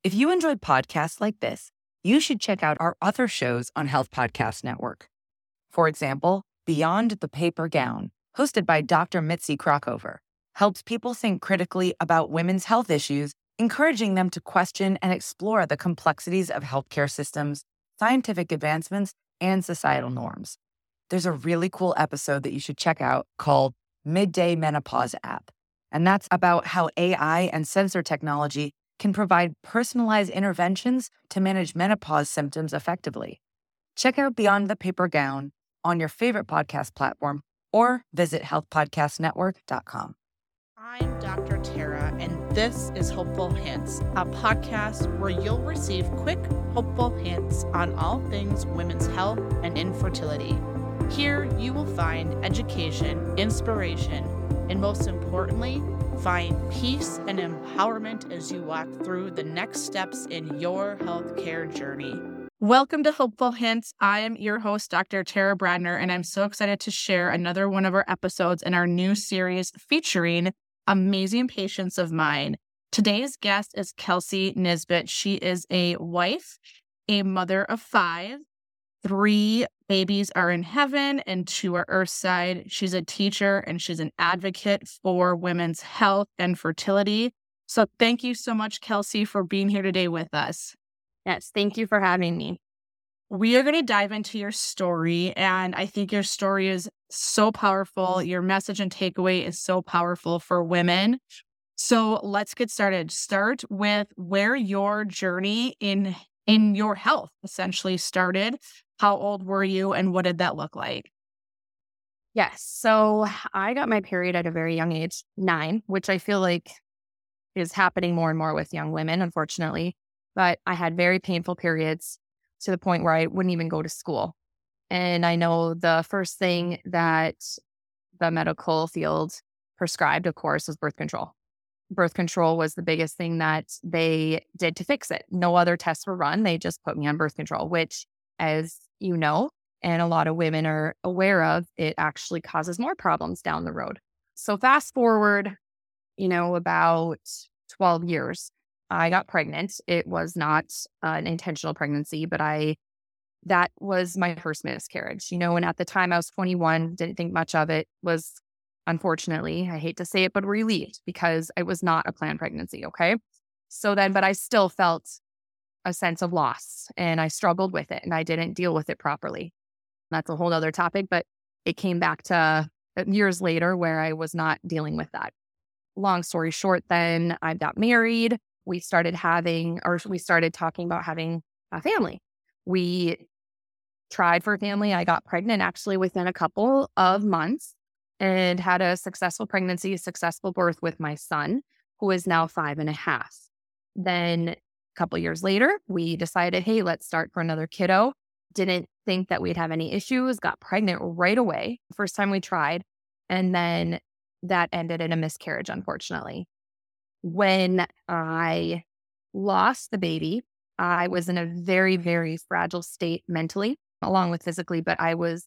If you enjoyed podcasts like this, you should check out our other shows on Health Podcast Network. For example, Beyond the Paper Gown, hosted by Dr. Mitzi Krockover, helps people think critically about women's health issues, encouraging them to question and explore the complexities of healthcare systems, scientific advancements, and societal norms. There's a really cool episode that you should check out called Midday Menopause App, and that's about how AI and sensor technology can provide personalized interventions to manage menopause symptoms effectively. Check out Beyond the Paper Gown on your favorite podcast platform or visit healthpodcastnetwork.com. I'm Dr. Tara, and this is Hopeful Hints, a podcast where you'll receive quick, hopeful hints on all things women's health and infertility. Here you will find education, inspiration, and most importantly, find peace and empowerment as you walk through the next steps in your healthcare journey. Welcome to Hopeful Hints. I am your host, Dr. Tara Bradner, and I'm so excited to share another one of our episodes in our new series featuring amazing patients of mine. Today's guest is Kelsey Nisbet. She is a wife, a mother of 5. 3 babies are in heaven and 2 are earthside. She's a teacher and she's an advocate for women's health and fertility. So thank you so much, Kelsey, for being here today with us. Yes, thank you for having me. We are going to dive into your story, and I think your story is so powerful. Your message and takeaway is so powerful for women. So let's get started. Start with where your journey in your health essentially started. How old were you, and what did that look like? Yes, so I got my period at a very young age, 9, which I feel like is happening more and more with young women, unfortunately. But I had very painful periods to the point where I wouldn't even go to school. And I know the first thing that the medical field prescribed, of course, was birth control. Birth control was the biggest thing that they did to fix it. No other tests were run. They just put me on birth control, which, as you know, and a lot of women are aware of, it actually causes more problems down the road. So fast forward, about 12 years. I got pregnant. It was not an intentional pregnancy, but that was my first miscarriage, and at the time I was 21, didn't think much of it, was unfortunately, I hate to say it, but relieved because it was not a planned pregnancy. Okay. So then, but I still felt a sense of loss and I struggled with it and I didn't deal with it properly. That's a whole other topic, but it came back to years later where I was not dealing with that. Long story short, then I got married. We started talking about having a family. We tried for a family. I got pregnant actually within a couple of months and had a successful pregnancy, a successful birth with my son, who is now 5.5. Then a couple years later, we decided, hey, let's start for another kiddo. Didn't think that we'd have any issues, got pregnant right away. First time we tried. And then that ended in a miscarriage, unfortunately. When I lost the baby, I was in a very, very fragile state mentally, along with physically, but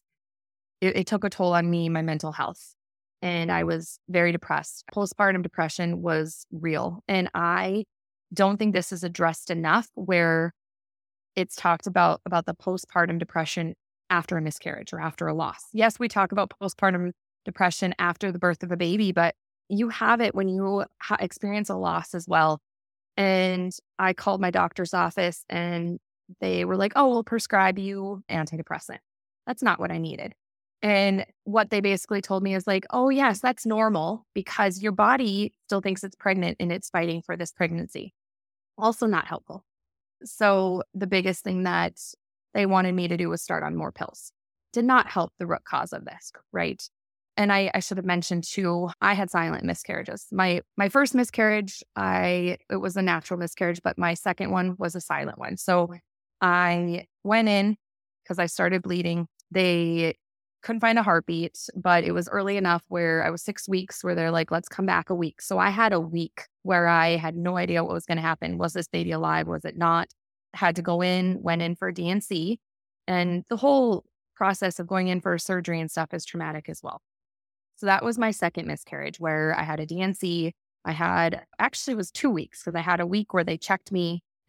it took a toll on me, my mental health. And I was very depressed. Postpartum depression was real. And I don't think this is addressed enough where it's talked about the postpartum depression after a miscarriage or after a loss. Yes, we talk about postpartum depression after the birth of a baby, but you have it when you experience a loss as well. And I called my doctor's office and they were like, oh, we'll prescribe you antidepressant. That's not what I needed. And what they basically told me is like, oh, yes, that's normal because your body still thinks it's pregnant and it's fighting for this pregnancy. Also not helpful. So the biggest thing that they wanted me to do was start on more pills. Did not help the root cause of this, right? And I should have mentioned too, I had silent miscarriages. My first miscarriage, it was a natural miscarriage, but my second one was a silent one. So I went in because I started bleeding. They couldn't find a heartbeat, but it was early enough where I was 6 weeks where they're like, let's come back a week. So I had a week where I had no idea what was going to happen. Was this baby alive? Was it not? Had to go in, went in for D&C. And the whole process of going in for surgery and stuff is traumatic as well. So that was my second miscarriage where I had a D&C. Actually it was 2 weeks because I had a week where they checked me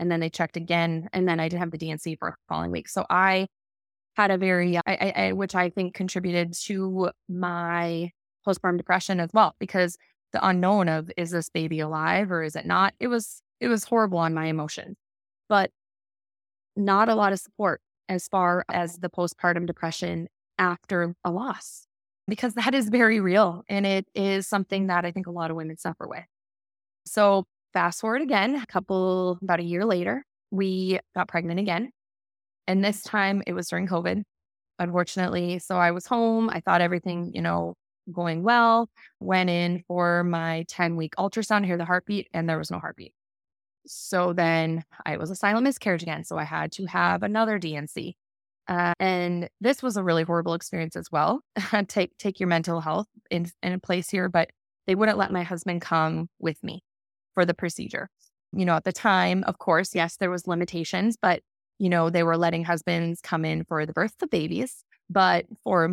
And then they checked again. And then I didn't have the DNC for the following week. So I had a very, which I think contributed to my postpartum depression as well, because the unknown of, is this baby alive or is it not? It was horrible on my emotions, but not a lot of support as far as the postpartum depression after a loss, because that is very real. And it is something that I think a lot of women suffer with. So fast forward again, about a year later, we got pregnant again. And this time it was during COVID, unfortunately. So I was home. I thought everything, going well. Went in for my 10-week ultrasound, hear the heartbeat, and there was no heartbeat. So then I was a silent miscarriage again. So I had to have another DNC. And this was a really horrible experience as well. Take your mental health in a place here, but they wouldn't let my husband come with me for the procedure. At the time, of course, yes, there was limitations, but they were letting husbands come in for the birth of babies. But for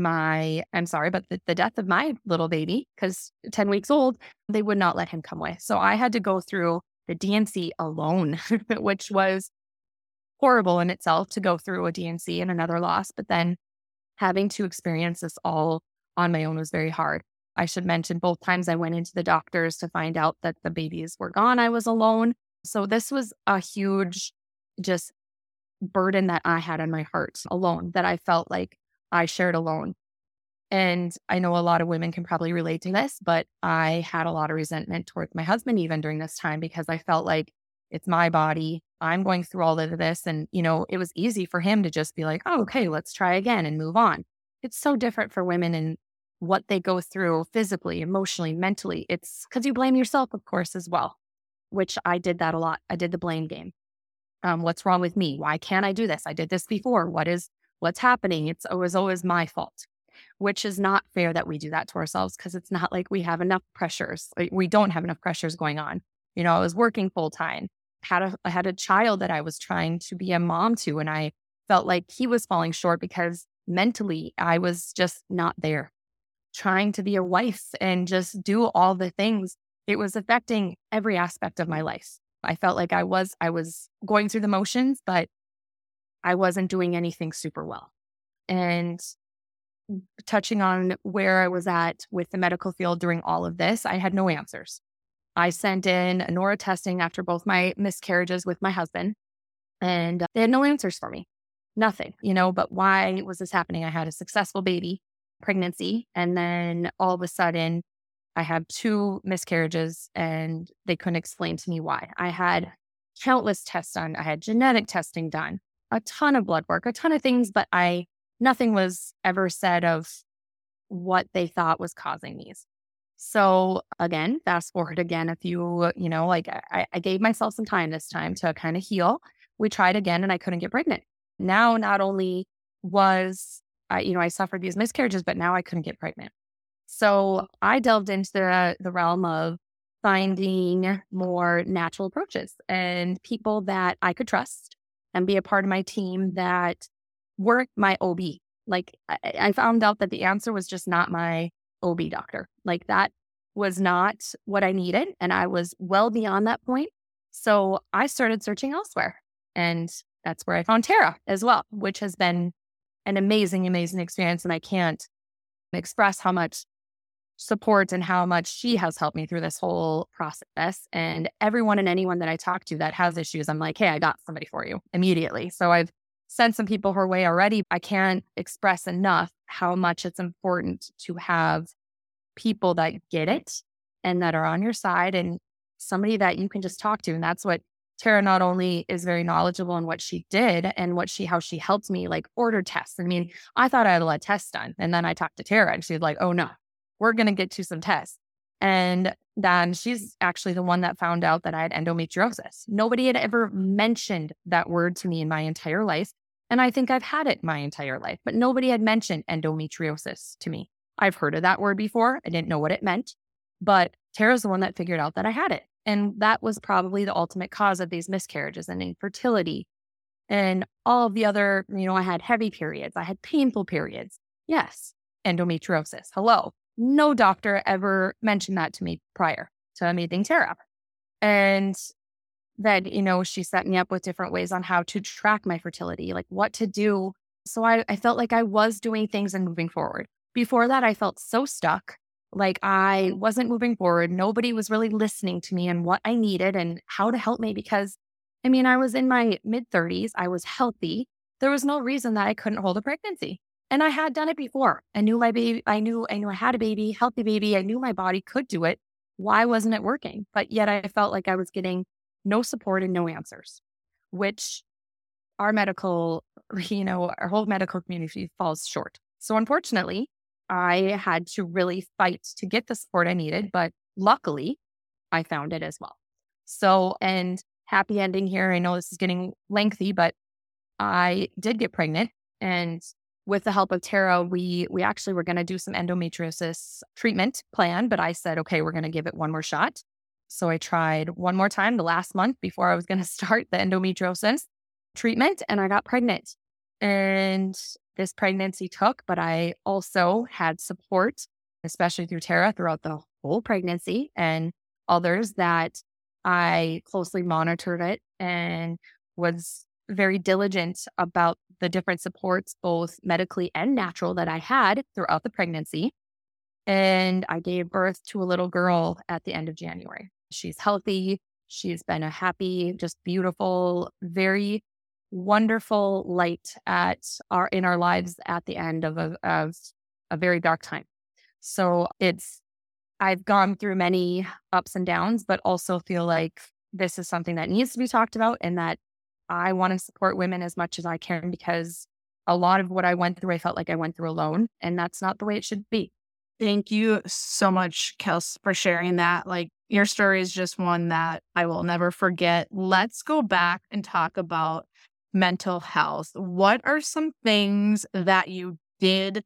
the death of my little baby, because 10 weeks old, they would not let him come with. So I had to go through the DNC alone, which was horrible in itself, to go through a DNC and another loss. But then having to experience this all on my own was very hard. I should mention both times I went into the doctors to find out that the babies were gone, I was alone. So this was a huge just burden that I had on my heart alone, that I felt like I shared alone. And I know a lot of women can probably relate to this, but I had a lot of resentment towards my husband even during this time, because I felt like it's my body. I'm going through all of this. And, it was easy for him to just be like, oh, okay, let's try again and move on. It's so different for women and what they go through physically, emotionally, mentally. It's because you blame yourself, of course, as well, which I did that a lot. I did the blame game. What's wrong with me? Why can't I do this? I did this before. What's happening? It was always my fault, which is not fair that we do that to ourselves, because it's not like we have enough pressures. We don't have enough pressures going on. I was working full time, I had a child that I was trying to be a mom to, and I felt like he was falling short because mentally I was just not there. Trying to be a wife and just do all the things, it was affecting every aspect of my life. I felt like I was going through the motions, but I wasn't doing anything super well. And touching on where I was at with the medical field during all of this, I had no answers. I sent in a NORA testing after both my miscarriages with my husband, and they had no answers for me. Nothing, but why was this happening? I had a successful pregnancy, and then all of a sudden I had 2 miscarriages, and they couldn't explain to me why. I had countless tests done. I had genetic testing done, a ton of blood work, a ton of things, but nothing was ever said of what they thought was causing these. So again, fast forward again, I gave myself some time this time to kind of heal. We tried again and I couldn't get pregnant. Now, not only was I suffered these miscarriages, but now I couldn't get pregnant. So I delved into the realm of finding more natural approaches and people that I could trust and be a part of my team that weren't my OB. Like I found out that the answer was just not my OB doctor. Like that was not what I needed. And I was well beyond that point. So I started searching elsewhere. And that's where I found Tara as well, which has been an amazing, amazing experience. And I can't express how much support and how much she has helped me through this whole process. And everyone and anyone that I talk to that has issues, I'm like, hey, I got somebody for you immediately. So I've sent some people her way already. I can't express enough how much it's important to have people that get it and that are on your side and somebody that you can just talk to. And that's what Tara not only is very knowledgeable in what she did and how she helped me like order tests. I mean, I thought I had a lot of tests done. And then I talked to Tara and she was like, oh no, we're going to get you some tests. And then she's actually the one that found out that I had endometriosis. Nobody had ever mentioned that word to me in my entire life. And I think I've had it my entire life, but nobody had mentioned endometriosis to me. I've heard of that word before. I didn't know what it meant, but Tara's the one that figured out that I had it. And that was probably the ultimate cause of these miscarriages and infertility and all of the other, I had heavy periods. I had painful periods. Yes, endometriosis. Hello. No doctor ever mentioned that to me prior to meeting Tara. And then, she set me up with different ways on how to track my fertility, like what to do. So I felt like I was doing things and moving forward. Before that, I felt so stuck, like I wasn't moving forward. Nobody was really listening to me and what I needed and how to help me because, I was in my mid-30s. I was healthy. There was no reason that I couldn't hold a pregnancy. And I had done it before. I knew my baby. I knew I had a baby, healthy baby. I knew my body could do it. Why wasn't it working? But yet I felt like I was getting no support and no answers, which our our whole medical community falls short. So unfortunately, I had to really fight to get the support I needed, but luckily I found it as well. So, and happy ending here. I know this is getting lengthy, but I did get pregnant, and with the help of Tara, we actually were going to do some endometriosis treatment plan, but I said, okay, we're going to give it one more shot. So I tried one more time the last month before I was going to start the endometriosis treatment, and I got pregnant. And this pregnancy took, but I also had support, especially through Tara, throughout the whole pregnancy and others that I closely monitored it and was very diligent about the different supports, both medically and natural, that I had throughout the pregnancy. And I gave birth to a little girl at the end of January. She's healthy. She's been a happy, just beautiful, very wonderful light in our lives at the end of a very dark time. So I've gone through many ups and downs, but also feel like this is something that needs to be talked about and that I want to support women as much as I can, because a lot of what I went through, I felt like I went through alone, and that's not the way it should be. Thank you so much, Kels, for sharing that. Like, your story is just one that I will never forget. Let's go back and talk about mental health. What are some things that you did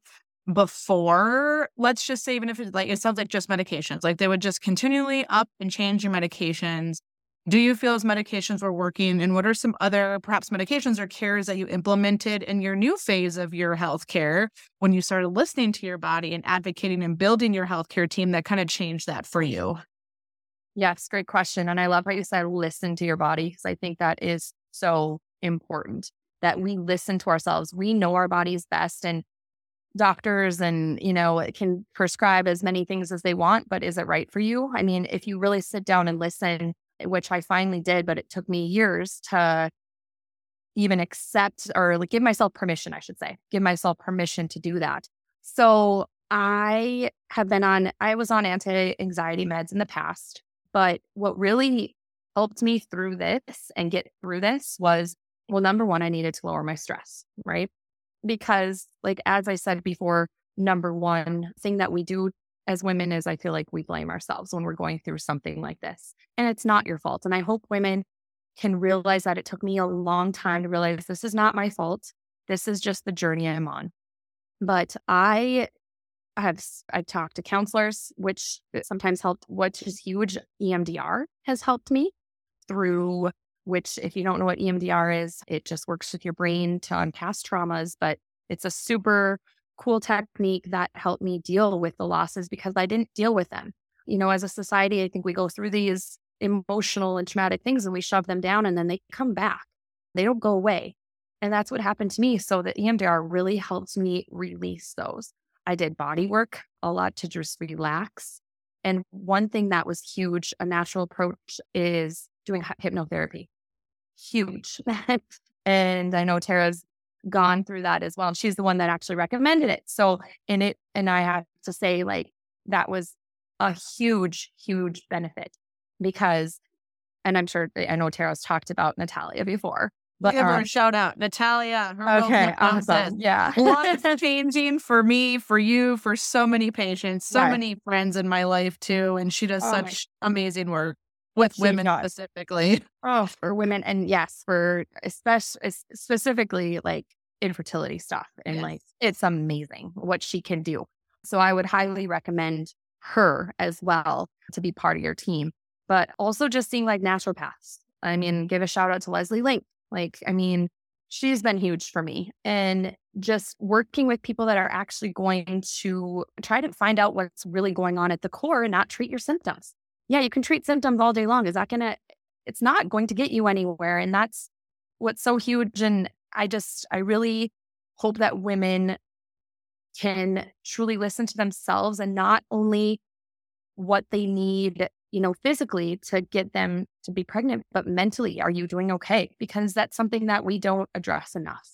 before? Let's just say, even if it's like, it sounds like just medications, like they would just continually up and change your medications. Do you feel those medications were working? And what are some other perhaps medications or cares that you implemented in your new phase of your healthcare when you started listening to your body and advocating and building your healthcare team that kind of changed that for you? Yes, great question. And I love how you said listen to your body, because I think that is so important that we listen to ourselves. We know our bodies best, and doctors and, can prescribe as many things as they want, but is it right for you? I mean, if you really sit down and listen, which I finally did, but it took me years to even accept or give myself permission, give myself permission to do that. So I was on anti-anxiety meds in the past, but what really helped me through this and get through this was, well, number one, I needed to lower my stress, right? Because as I said before, number one thing that we do as women is I feel like we blame ourselves when we're going through something like this. And it's not your fault. And I hope women can realize that. It took me a long time to realize this is not my fault. This is just the journey I'm on. But I've talked to counselors, which sometimes helped, which is huge. EMDR has helped me through, which if you don't know what EMDR is, it just works with your brain to unpass traumas, but it's a super cool technique that helped me deal with the losses because I didn't deal with them. As a society, I think we go through these emotional and traumatic things and we shove them down and then they come back. They don't go away. And that's what happened to me. So the EMDR really helps me release those. I did body work a lot to just relax. And one thing that was huge, a natural approach, is doing hypnotherapy. Huge. And I know Tara's gone through that as well. She's the one that actually recommended it. So and I have to say, that was a huge, huge benefit because, and I know Tara's talked about Natalia before, but give her a shout out, Natalia. Okay, awesome. Yeah. Life changing for me, for you, for so many patients, so many friends in my life too. And she does such amazing work with women specifically. Oh, for women. And yes, for specifically infertility stuff. And it's amazing what she can do. So I would highly recommend her as well to be part of your team, but also just seeing naturopaths. I mean, give a shout out to Leslie Link. She's been huge for me, and just working with people that are actually going to try to find out what's really going on at the core and not treat your symptoms. Yeah, you can treat symptoms all day long. Is that going to it's not going to get you anywhere. And that's what's so huge. And I really hope that women can truly listen to themselves and not only what they need, physically to get them to be pregnant, but mentally, are you doing okay? Because that's something that we don't address enough.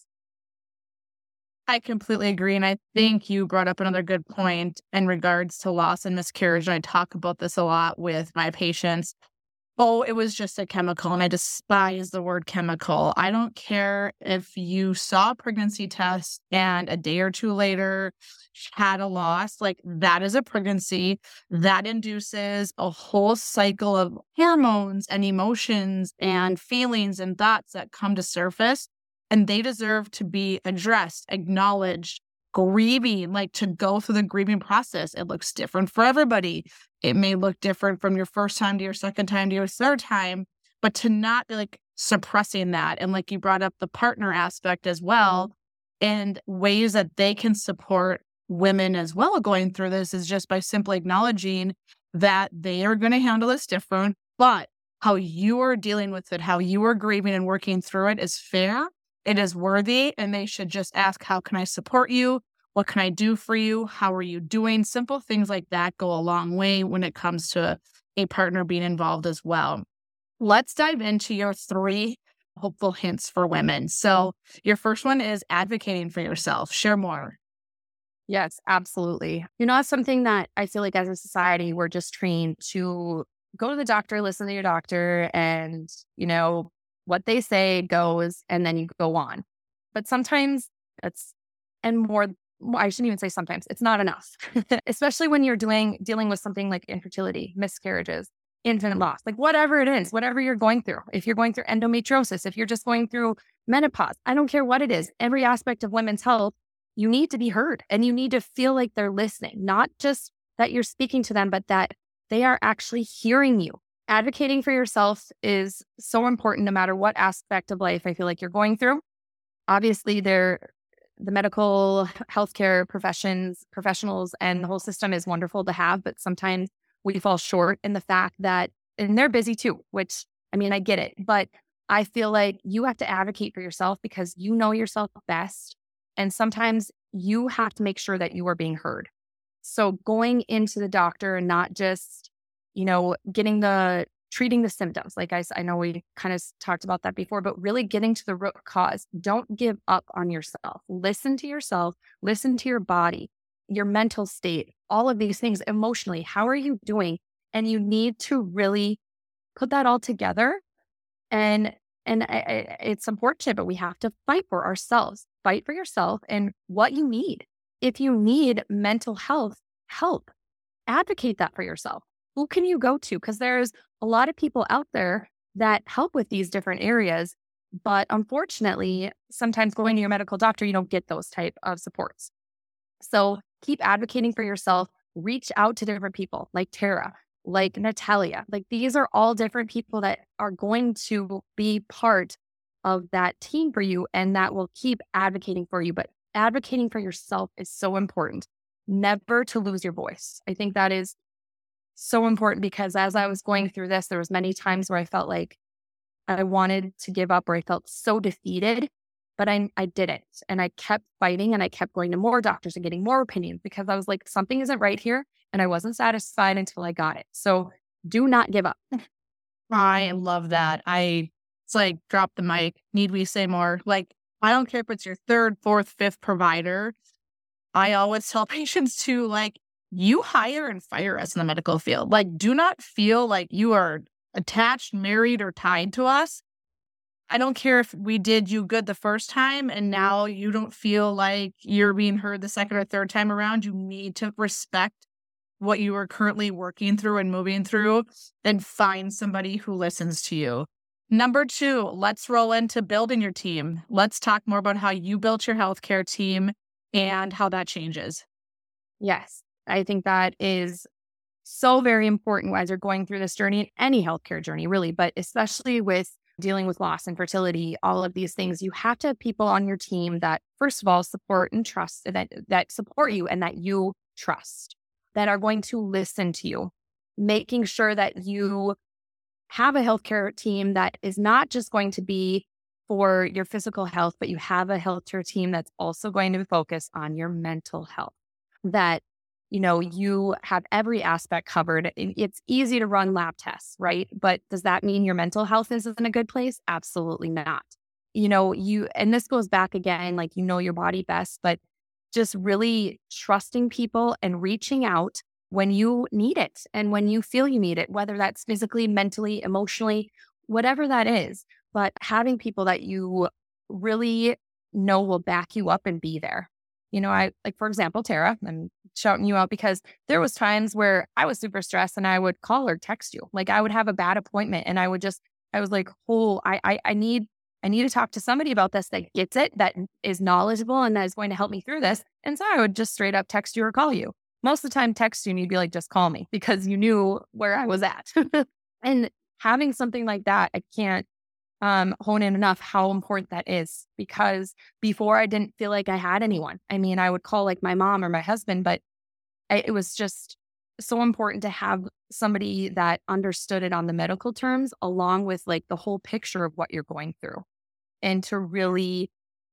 I completely agree. And I think you brought up another good point in regards to loss and miscarriage. And I talk about this a lot with my patients. Oh, it was just a chemical. And I despise the word chemical. I don't care if you saw a pregnancy test and a day or two later had a loss, like that is a pregnancy that induces a whole cycle of hormones and emotions and feelings and thoughts that come to surface. And they deserve to be addressed, acknowledged, grieving, like to go through the grieving process. It looks different for everybody. It may look different from your first time to your second time to your third time, but to not be like suppressing that. And like you brought up the partner aspect as well, and ways that they can support women as well going through this is just by simply acknowledging that they are going to handle this different, but how you are dealing with it, how you are grieving and working through it is fair. It is worthy, and they should just ask, how can I support you? What can I do for you? How are you doing? Simple things like that go a long way when it comes to a partner being involved as well. Let's dive into your 3 hopeful hints for women. So your first one is advocating for yourself. Share more. Yes, absolutely. It's something that I feel like as a society, we're just trained to go to the doctor, listen to your doctor, and, what they say goes, and then you go on. But sometimes I shouldn't even say sometimes, it's not enough, especially when you're dealing with something like infertility, miscarriages, infant loss, like whatever it is, whatever you're going through. If you're going through endometriosis, if you're just going through menopause, I don't care what it is. Every aspect of women's health, you need to be heard, and you need to feel like they're listening, not just that you're speaking to them, but that they are actually hearing you. Advocating for yourself is so important no matter what aspect of life I feel like you're going through. Obviously, the medical healthcare professionals and the whole system is wonderful to have, but sometimes we fall short in the fact that, and they're busy too, which, I get it, but I feel like you have to advocate for yourself because you know yourself best. And sometimes you have to make sure that you are being heard. So going into the doctor and not just, treating the symptoms. Like I know we kind of talked about that before, but really getting to the root cause. Don't give up on yourself. Listen to yourself, listen to your body, your mental state, all of these things emotionally. How are you doing? And you need to really put that all together. And it's unfortunate, but we have to fight for ourselves, fight for yourself and what you need. If you need mental health help, advocate that for yourself. Who can you go to? Because there's a lot of people out there that help with these different areas. But unfortunately, sometimes going to your medical doctor, you don't get those type of supports. So keep advocating for yourself. Reach out to different people like Tara, like Natalia. Like these are all different people that are going to be part of that team for you and that will keep advocating for you. But advocating for yourself is so important. Never to lose your voice. I think that is so important because as I was going through this, there was many times where I felt like I wanted to give up or I felt so defeated, but I didn't. And I kept fighting and I kept going to more doctors and getting more opinions because I was like, something isn't right here. And I wasn't satisfied until I got it. So do not give up. I love that. It's like, drop the mic. Need we say more? Like, I don't care if it's your 3rd, 4th, 5th provider. I always tell patients to you hire and fire us in the medical field. Like, do not feel like you are attached, married, or tied to us. I don't care if we did you good the first time and now you don't feel like you're being heard the 2nd or 3rd time around. You need to respect what you are currently working through and moving through and find somebody who listens to you. Number 2, let's roll into building your team. Let's talk more about how you built your healthcare team and how that changes. Yes. I think that is so very important as you're going through this journey, any healthcare journey, really, but especially with dealing with loss and fertility, all of these things, you have to have people on your team that, first of all, support and trust, that support you and that you trust, that are going to listen to you, making sure that you have a healthcare team that is not just going to be for your physical health, but you have a healthcare team that's also going to focus on your mental health. That, you have every aspect covered. It's easy to run lab tests, right? But does that mean your mental health is in a good place? Absolutely not. And this goes back again, like, your body best, but just really trusting people and reaching out when you need it and when you feel you need it, whether that's physically, mentally, emotionally, whatever that is. But having people that you really know will back you up and be there. I, like, for example, Tara, I'm shouting you out because there was times where I was super stressed and I would call or text you. Like, I would have a bad appointment and I was like, oh, I need to talk to somebody about this that gets it, that is knowledgeable and that is going to help me through this. And so I would just straight up text you or call you. Most of the time text you and you'd be like, just call me, because you knew where I was at. And having something like that, I can't hone in enough how important that is, because before I didn't feel like I had anyone. I mean, I would call like my mom or my husband, but it was just so important to have somebody that understood it on the medical terms, along with like the whole picture of what you're going through, and to really,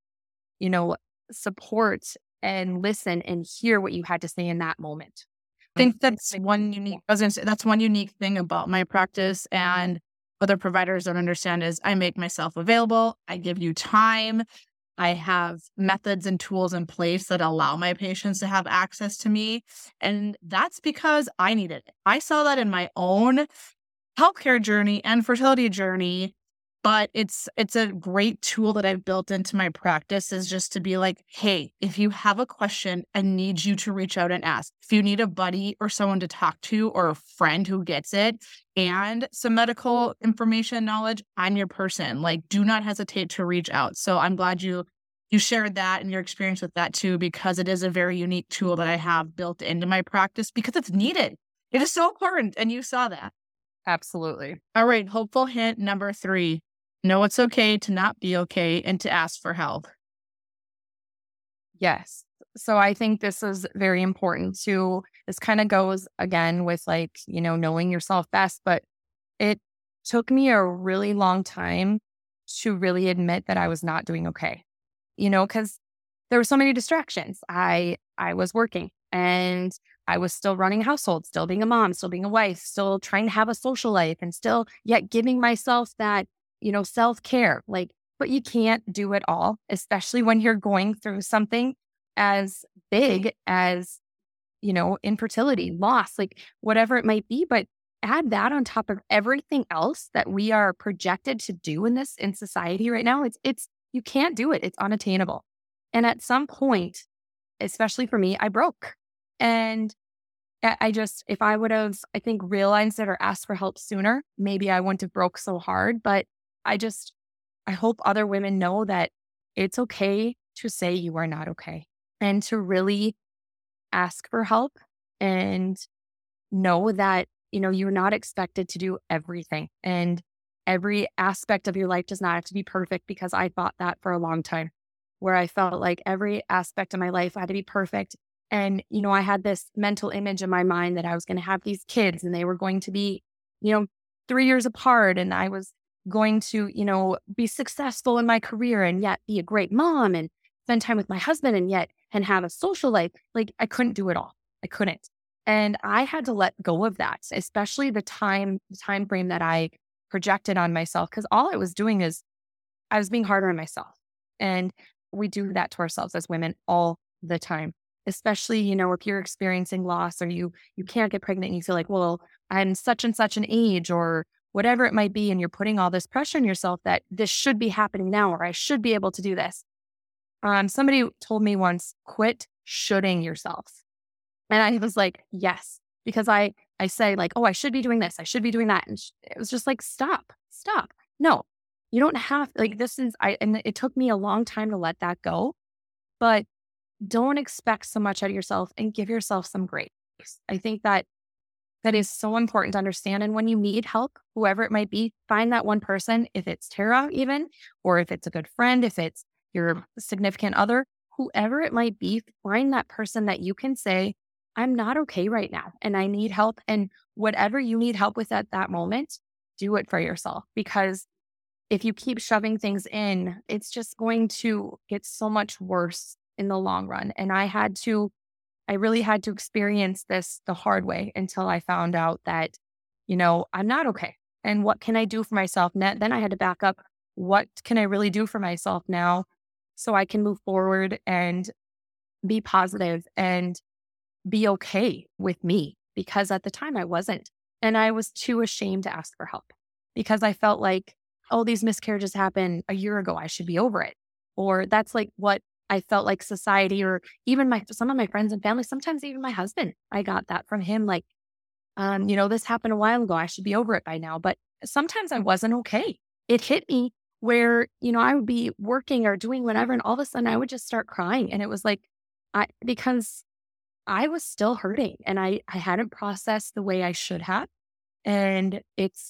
support and listen and hear what you had to say in that moment. I think that's one unique thing about my practice, and other providers don't understand, is I make myself available. I give you time. I have methods and tools in place that allow my patients to have access to me. And that's because I needed it. I saw that in my own healthcare journey and fertility journey. But it's a great tool that I've built into my practice, is just to be like, hey, if you have a question, I need you to reach out and ask. If you need a buddy or someone to talk to, or a friend who gets it and some medical information knowledge, I'm your person. Like, do not hesitate to reach out. So I'm glad you shared that and your experience with that too, because it is a very unique tool that I have built into my practice because it's needed. It is so important. And you saw that. Absolutely. All right. Hopeful hint number 3. Know it's okay to not be okay and to ask for help. Yes. So I think this is very important too. This kind of goes again with like, knowing yourself best, but it took me a really long time to really admit that I was not doing okay, because there were so many distractions. I was working and I was still running a household, still being a mom, still being a wife, still trying to have a social life, and still yet giving myself that self-care, but you can't do it all, especially when you're going through something as big as, infertility, loss, like whatever it might be. But add that on top of everything else that we are projected to do in society right now. It's you can't do it. It's unattainable. And at some point, especially for me, I broke. And if I would have, I think, realized it or asked for help sooner, maybe I wouldn't have broke so hard. But I hope other women know that it's okay to say you are not okay, and to really ask for help, and know that, you're not expected to do everything, and every aspect of your life does not have to be perfect, because I thought that for a long time, where I felt like every aspect of my life had to be perfect. And, I had this mental image in my mind that I was going to have these kids and they were going to be, 3 years apart, and I was going to, be successful in my career and yet be a great mom and spend time with my husband and have a social life. Like, I couldn't do it all. I couldn't. And I had to let go of that, especially the time frame that I projected on myself, because all I was doing is I was being harder on myself. And we do that to ourselves as women all the time, especially, if you're experiencing loss, or you can't get pregnant and you feel like, well, I'm such and such an age, or whatever it might be, and you're putting all this pressure on yourself that this should be happening now, or I should be able to do this. Somebody told me once, quit shoulding yourself. And I was like, yes, because I say like, oh, I should be doing this, I should be doing that. And it was just like, stop. No, you don't have, like, and it took me a long time to let that go, but don't expect so much out of yourself, and give yourself some grace. I think that is so important to understand. And when you need help, whoever it might be, find that one person, if it's Tara even, or if it's a good friend, if it's your significant other, whoever it might be, find that person that you can say, I'm not okay right now and I need help. And whatever you need help with at that moment, do it for yourself, because if you keep shoving things in, it's just going to get so much worse in the long run. And I really had to experience this the hard way until I found out that, I'm not okay. And what can I do for myself? Then I had to back up. What can I really do for myself now so I can move forward and be positive and be okay with me? Because at the time I wasn't. And I was too ashamed to ask for help because I felt like, oh, these miscarriages happened a year ago. I should be over it. Or that's like what I felt like society, or even some of my friends and family, sometimes even my husband, I got that from him. Like, this happened a while ago. I should be over it by now. But sometimes I wasn't okay. It hit me where, I would be working or doing whatever. And all of a sudden I would just start crying. And it was like, because I was still hurting and I hadn't processed the way I should have. And it's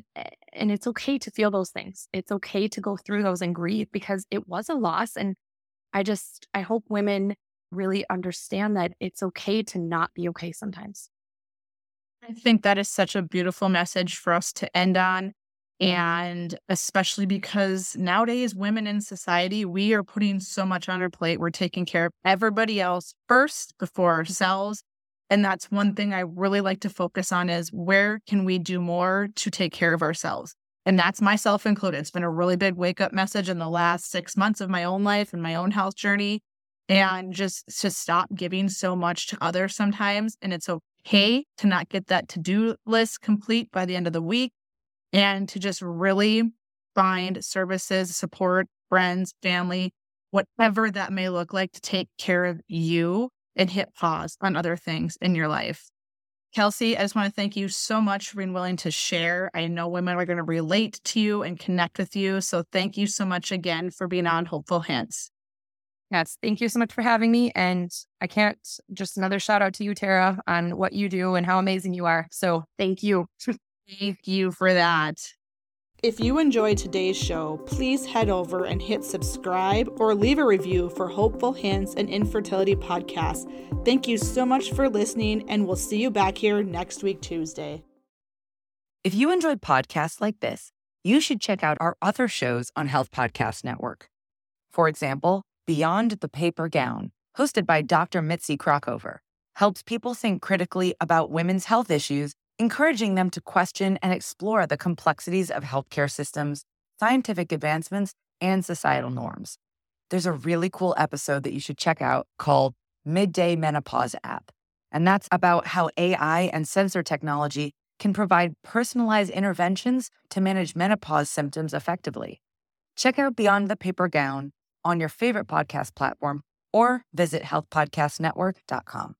okay to feel those things. It's okay to go through those and grieve, because it was a loss. And I hope women really understand that it's okay to not be okay sometimes. I think that is such a beautiful message for us to end on. And especially because nowadays, women in society, we are putting so much on our plate. We're taking care of everybody else first before ourselves. And that's one thing I really like to focus on, is where can we do more to take care of ourselves? And that's myself included. It's been a really big wake up message in the last 6 months of my own life and my own health journey. And just to stop giving so much to others sometimes. And it's okay to not get that to-do list complete by the end of the week, and to just really find services, support, friends, family, whatever that may look like, to take care of you and hit pause on other things in your life. Kelsey, I just want to thank you so much for being willing to share. I know women are going to relate to you and connect with you. So thank you so much again for being on Hopeful Hints. Yes, thank you so much for having me. And just another shout out to you, Tara, on what you do and how amazing you are. So thank you. Thank you for that. If you enjoyed today's show, please head over and hit subscribe or leave a review for Hopeful Hints and Infertility Podcast. Thank you so much for listening, and we'll see you back here next week, Tuesday. If you enjoyed podcasts like this, you should check out our other shows on Health Podcast Network. For example, Beyond the Paper Gown, hosted by Dr. Mitzi Krockover, helps people think critically about women's health issues, encouraging them to question and explore the complexities of healthcare systems, scientific advancements, and societal norms. There's a really cool episode that you should check out called Midday Menopause App, and that's about how AI and sensor technology can provide personalized interventions to manage menopause symptoms effectively. Check out Beyond the Paper Gown on your favorite podcast platform or visit healthpodcastnetwork.com.